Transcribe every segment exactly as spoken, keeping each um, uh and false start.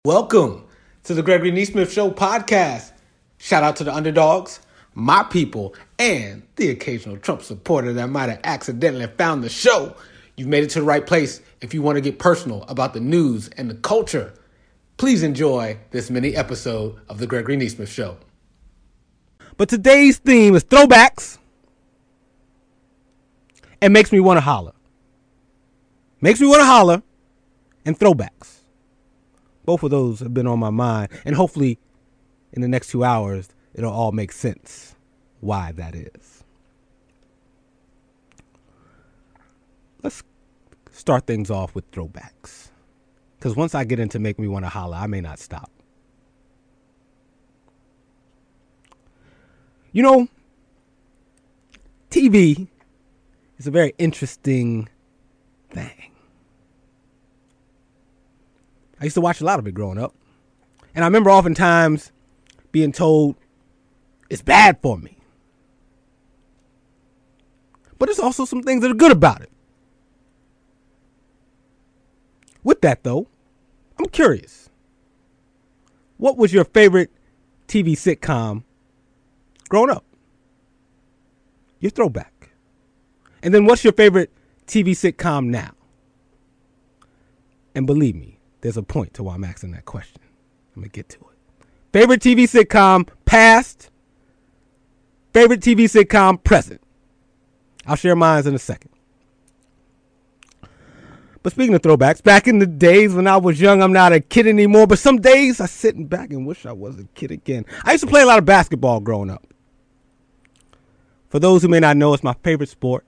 Welcome to the Gregory Neesmith Show podcast. Shout out to the underdogs, my people, and the occasional Trump supporter that might have accidentally found the show. You've made it to the right place if you want to get personal about the news and the culture. Please enjoy this mini episode of the Gregory Neesmith Show. But today's theme is throwbacks and makes me want to holler. Makes me want to holler and throwbacks. Both of those have been on my mind, and hopefully in the next two hours, it'll all make sense why that is. Let's start things off with throwbacks, because once I get into make me want to holler, I may not stop. You know, T V is a very interesting thing. I used to watch a lot of it growing up. And I remember oftentimes being told it's bad for me. But there's also some things that are good about it. With that, though, I'm curious. What was your favorite T V sitcom growing up? Your throwback. And then what's your favorite T V sitcom now? And believe me, there's a point to why I'm asking that question. I'm going to get to it. Favorite T V sitcom past. Favorite T V sitcom present. I'll share mine in a second. But speaking of throwbacks, back in the days when I was young, I'm not a kid anymore. But some days I sit back and wish I was a kid again. I used to play a lot of basketball growing up. For those who may not know, it's my favorite sport.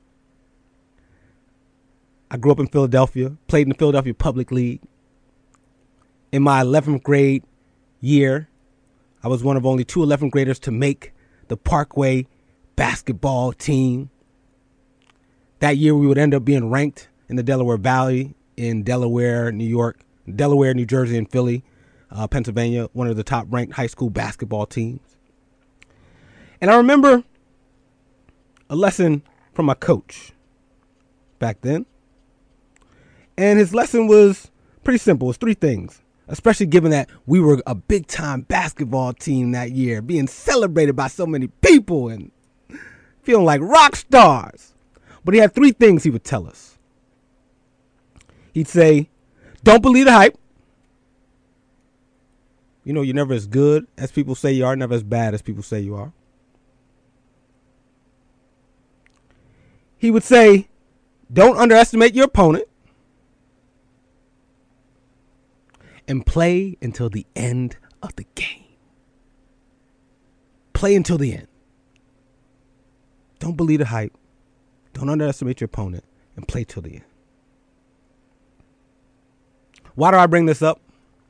I grew up in Philadelphia, played in the Philadelphia Public League. In my eleventh grade year, I was one of only two eleventh graders to make the Parkway basketball team. That year, we would end up being ranked in the Delaware Valley in Delaware, New York, Delaware, New Jersey, and Philly, uh, Pennsylvania, one of the top ranked high school basketball teams. And I remember a lesson from my coach back then. And his lesson was pretty simple. It was three things. Especially given that we were a big-time basketball team that year, being celebrated by so many people and feeling like rock stars. But he had three things he would tell us. He'd say, don't believe the hype. You know, you're never as good as people say you are, never as bad as people say you are. He would say, don't underestimate your opponent. And play until the end of the game. Play until the end. Don't believe the hype. Don't underestimate your opponent. And play till the end. Why do I bring this up?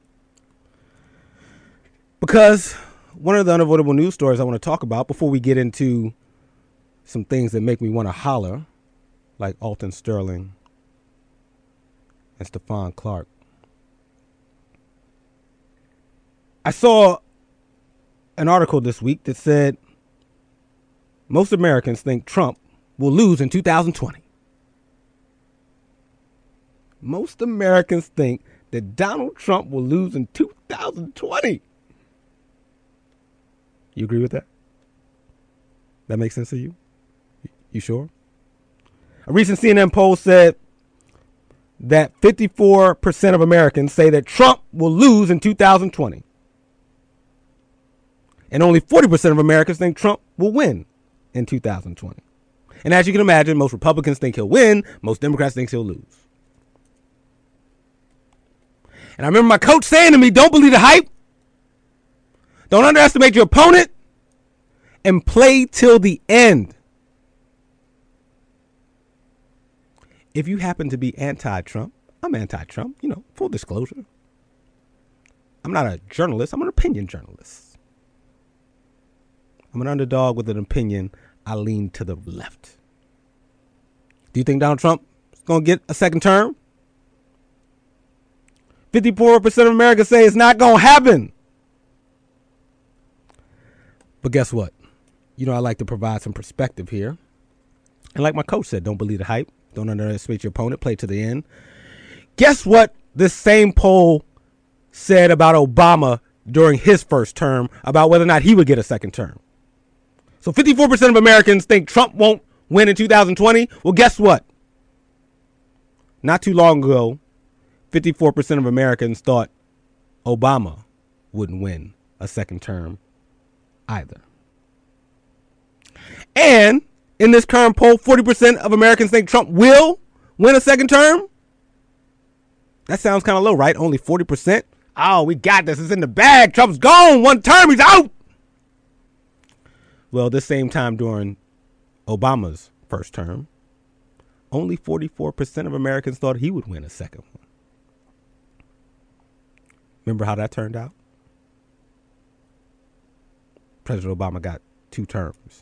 Because one of the unavoidable news stories I want to talk about before we get into some things that make me want to holler, like Alton Sterling and Stephon Clark. I saw an article this week that said most Americans think Trump will lose in two thousand twenty. Most Americans think that Donald Trump will lose in two thousand twenty. You agree with that? That makes sense to you? You sure? A recent C N N poll said that fifty-four percent of Americans say that Trump will lose in two thousand twenty. And only forty percent of Americans think Trump will win in two thousand twenty. And as you can imagine, most Republicans think he'll win. Most Democrats think he'll lose. And I remember my coach saying to me, don't believe the hype. Don't underestimate your opponent. And play till the end. If you happen to be anti-Trump, I'm anti-Trump, you know, full disclosure. I'm not a journalist. I'm an opinion journalist. I'm an underdog with an opinion. I lean to the left. Do you think Donald Trump is going to get a second term? fifty-four percent of Americans say it's not going to happen. But guess what? You know, I like to provide some perspective here. And like my coach said, don't believe the hype. Don't underestimate your opponent. Play to the end. Guess what this same poll said about Obama during his first term about whether or not he would get a second term. So fifty-four percent of Americans think Trump won't win in two thousand twenty. Well, guess what? Not too long ago, fifty-four percent of Americans thought Obama wouldn't win a second term either. And in this current poll, forty percent of Americans think Trump will win a second term. That sounds kind of low, right? Only forty percent. Oh, we got this. It's in the bag. Trump's gone. One term. He's out. Well, this same time during Obama's first term, only forty-four percent of Americans thought he would win a second one. Remember how that turned out? President Obama got two terms.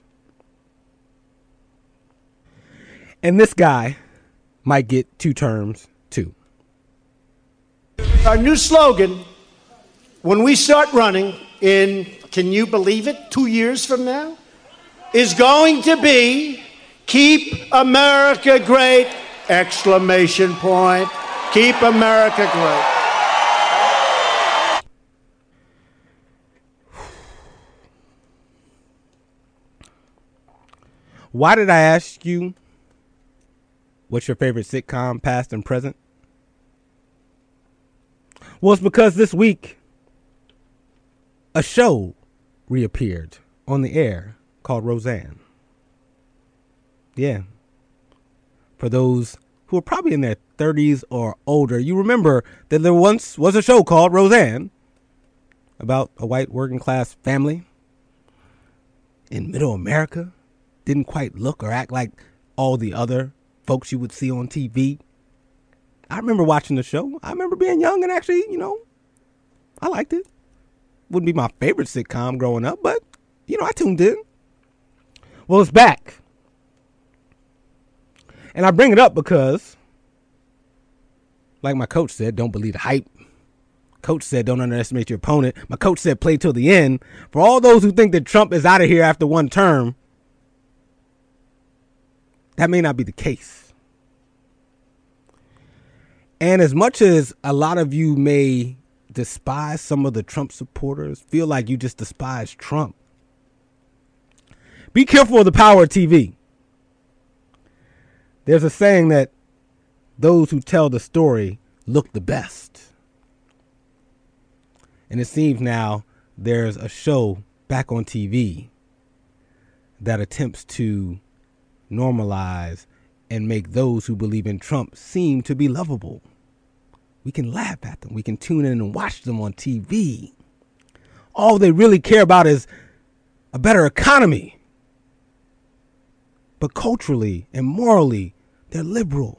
And this guy might get two terms, too. Our new slogan, when we start running in, can you believe it, two years from now, is going to be, keep America great, exclamation point. Keep America great. Why did I ask you what's your favorite sitcom, past and present? Well, it's because this week a show reappeared on the air called Roseanne. Yeah. For those who are probably in their thirties or older, you remember that there once was a show called Roseanne about a white working class family in middle America. Didn't quite look or act like all the other folks you would see on T V. I remember watching the show. I remember being young and actually, you know, I liked it. Wouldn't be my favorite sitcom growing up, but, you know, I tuned in. Well, it's back. And I bring it up because, like my coach said, don't believe the hype. Coach said, don't underestimate your opponent. My coach said, play till the end. For all those who think that Trump is out of here after one term, that may not be the case. And as much as a lot of you may despise some of the Trump supporters, feel like you just despise Trump, be careful of the power of T V. There's a saying that those who tell the story look the best. And it seems now there's a show back on T V that attempts to normalize and make those who believe in Trump seem to be lovable. We can laugh at them. We can tune in and watch them on T V. All they really care about is a better economy. But culturally and morally, they're liberal.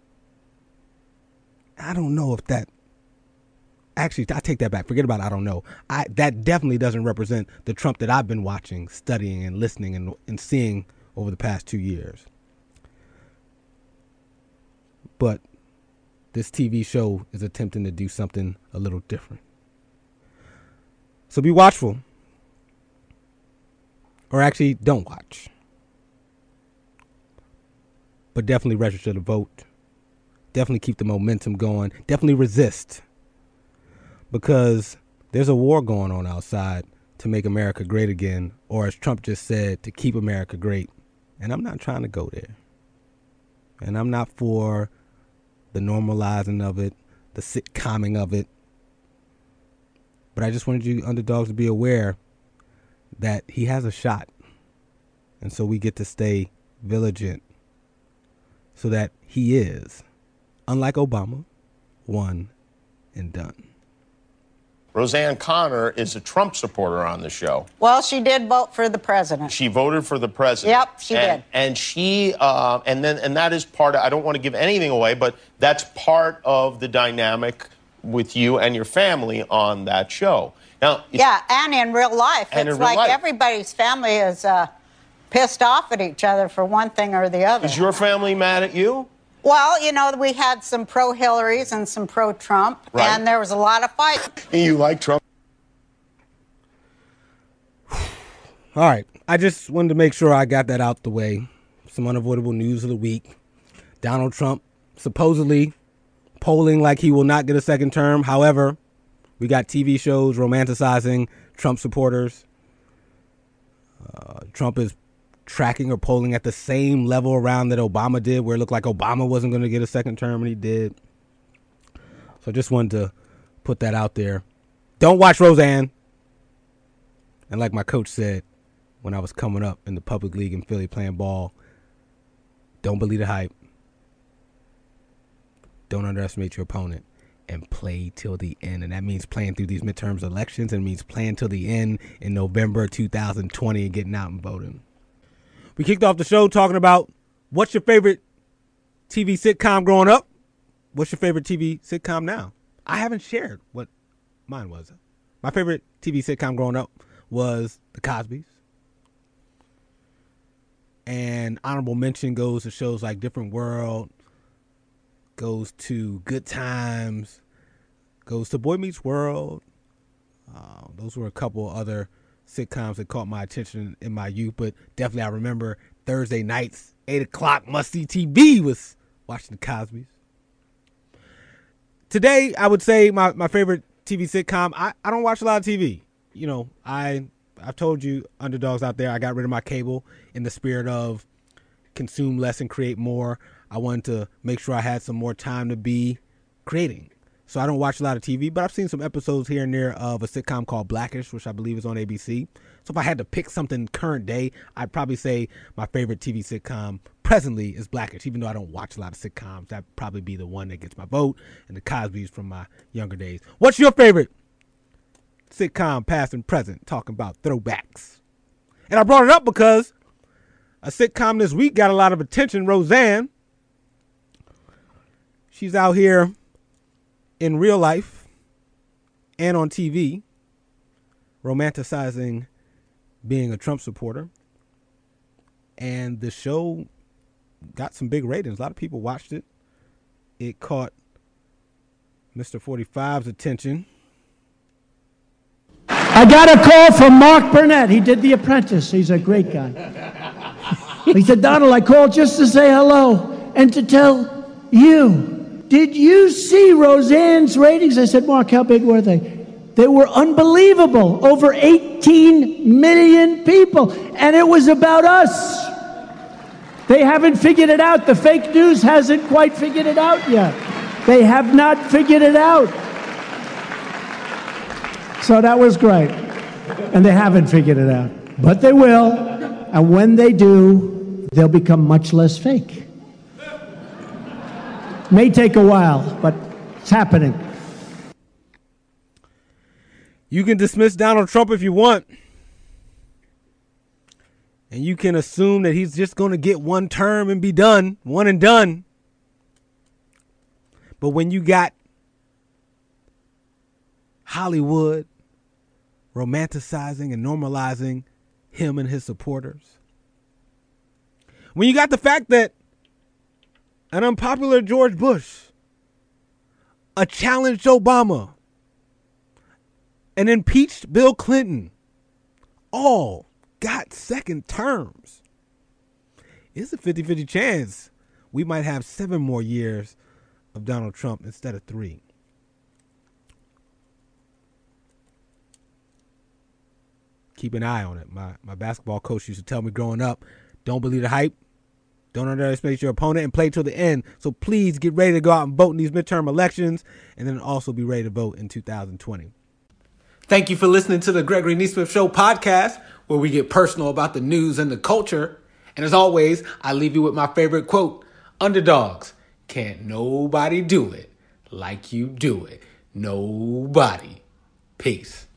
I don't know if that... Actually, I take that back. Forget about it. I don't know. I, that definitely doesn't represent the Trump that I've been watching, studying, and listening and, and seeing over the past two years. But this T V show is attempting to do something a little different. So be watchful. Or actually, don't watch. But definitely register to vote. Definitely keep the momentum going. Definitely resist. Because there's a war going on outside to make America great again. Or as Trump just said, to keep America great. And I'm not trying to go there. And I'm not for the normalizing of it, the sitcomming of it. But I just wanted you underdogs to be aware that he has a shot. And so we get to stay vigilant so that he is, unlike Obama, one and done. Roseanne Connor is a Trump supporter on the show. Well, she did vote for the president. She voted for the president. Yep, she and, did. And she, uh, and then, and that is part of, I don't want to give anything away, but that's part of the dynamic with you and your family on that show. Now, yeah, and in real life. And it's in real like life. Everybody's family is uh, pissed off at each other for one thing or the other. Is your family mad at you? Well, you know, we had some pro-Hillarys and some pro-Trump, Right. and there was a lot of fight. You like Trump? All right. I just wanted to make sure I got that out the way. Some unavoidable news of the week. Donald Trump supposedly polling like he will not get a second term. However, we We got T V shows romanticizing Trump supporters. Uh, Trump is tracking or polling at the same level around that Obama did, where it looked like Obama wasn't going to get a second term, and he did. So I just wanted to put that out there. Don't watch Roseanne. And like my coach said when I was coming up in the public league in Philly playing ball, don't believe the hype. Don't underestimate your opponent. And play till the end. And that means playing through these midterms elections, and means playing till the end in November two thousand twenty and getting out and voting. We kicked off the show talking about what's your favorite T V sitcom growing up? What's your favorite T V sitcom now? I haven't shared what mine was. My favorite T V sitcom growing up was The Cosbys. And honorable mention goes to shows like Different World, goes to Good Times, goes to Boy Meets World. Uh, those were a couple other sitcoms that caught my attention in my youth, but definitely I remember Thursday nights, eight o'clock, must-see T V was watching The Cosbys. Today, I would say my, my favorite T V sitcom, I, I don't watch a lot of T V. You know, I, I've told you underdogs out there, I got rid of my cable in the spirit of consume less and create more. I wanted to make sure I had some more time to be creating. So I don't watch a lot of T V, but I've seen some episodes here and there of a sitcom called Blackish, which I believe is on A B C. So if I had to pick something current day, I'd probably say my favorite T V sitcom presently is Blackish. Even though I don't watch a lot of sitcoms, that'd probably be the one that gets my vote, and The Cosbys from my younger days. What's your favorite sitcom, past and present, talking about throwbacks? And I brought it up because a sitcom this week got a lot of attention, Roseanne. She's out here in real life and on T V romanticizing being a Trump supporter. And the show got some big ratings. A lot of people watched it. It caught Mister forty-five's attention. I got a call from Mark Burnett. He did The Apprentice. He's a great guy. He said, Donald, I called just to say hello and to tell you. Did you see Roseanne's ratings? I said, Mark, how big were they? They were unbelievable. Over eighteen million people. And it was about us. They haven't figured it out. The fake news hasn't quite figured it out yet. They have not figured it out. So that was great. And they haven't figured it out. But they will. And when they do, they'll become much less fake. May take a while, but it's happening. You can dismiss Donald Trump if you want. And you can assume that he's just going to get one term and be done. One and done. But when you got Hollywood romanticizing and normalizing him and his supporters. When you got the fact that an unpopular George Bush, a challenged Obama, an impeached Bill Clinton, all got second terms. It's a fifty-fifty chance we might have seven more years of Donald Trump instead of three. Keep an eye on it. My my basketball coach used to tell me growing up, don't believe the hype, don't underestimate your opponent, and play till the end. So please get ready to go out and vote in these midterm elections, and then also be ready to vote in two thousand twenty. Thank you for listening to the Gregory Neesmith Show podcast, where we get personal about the news and the culture. And as always, I leave you with my favorite quote: underdogs, can't nobody do it like you do it. Nobody. Peace.